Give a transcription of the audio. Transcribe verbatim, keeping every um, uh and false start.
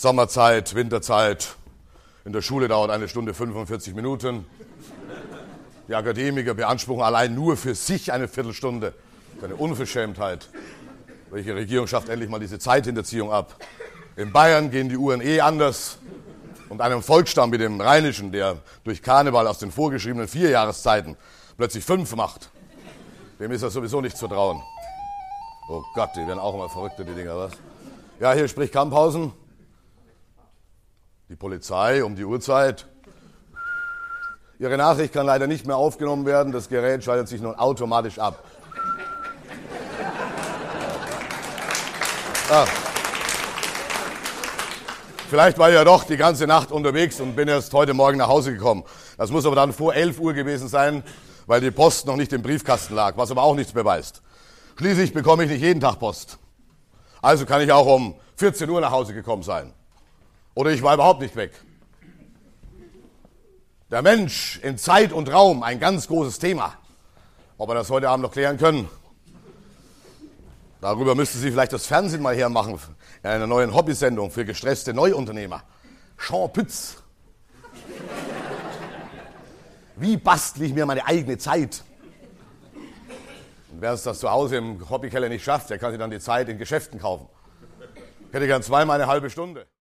Sommerzeit, Winterzeit. In der Schule dauert eine Stunde fünfundvierzig Minuten. Die Akademiker beanspruchen allein nur für sich eine Viertelstunde. Das ist eine Unverschämtheit. Welche Regierung schafft endlich mal diese Zeithinterziehung ab? In Bayern gehen die Uhren eh anders. Und einem Volksstamm wie dem Rheinischen, der durch Karneval aus den vorgeschriebenen vier Jahreszeiten plötzlich fünf macht, dem ist das sowieso nicht zu trauen. Oh Gott, die werden auch immer verrückter, die Dinger, was? Ja, hier spricht Kamphausen. Die Polizei um die Uhrzeit. Ihre Nachricht kann leider nicht mehr aufgenommen werden. Das Gerät schaltet sich nun automatisch ab. Ah. Vielleicht war ich ja doch die ganze Nacht unterwegs und bin erst heute Morgen nach Hause gekommen. Das muss aber dann vor elf Uhr gewesen sein, weil die Post noch nicht im Briefkasten lag, was aber auch nichts beweist. Schließlich bekomme ich nicht jeden Tag Post. Also kann ich auch um vierzehn Uhr nach Hause gekommen sein. Oder ich war überhaupt nicht weg. Der Mensch in Zeit und Raum, ein ganz großes Thema. Ob wir das heute Abend noch klären können? Darüber müsste Sie vielleicht das Fernsehen mal hermachen, in einer neuen Hobbysendung für gestresste Neuunternehmer. Jean Pütz. Wie bastle ich mir meine eigene Zeit? Und wer es das zu Hause im Hobbykeller nicht schafft, der kann sich dann die Zeit in Geschäften kaufen. Ich hätte gern zweimal eine halbe Stunde.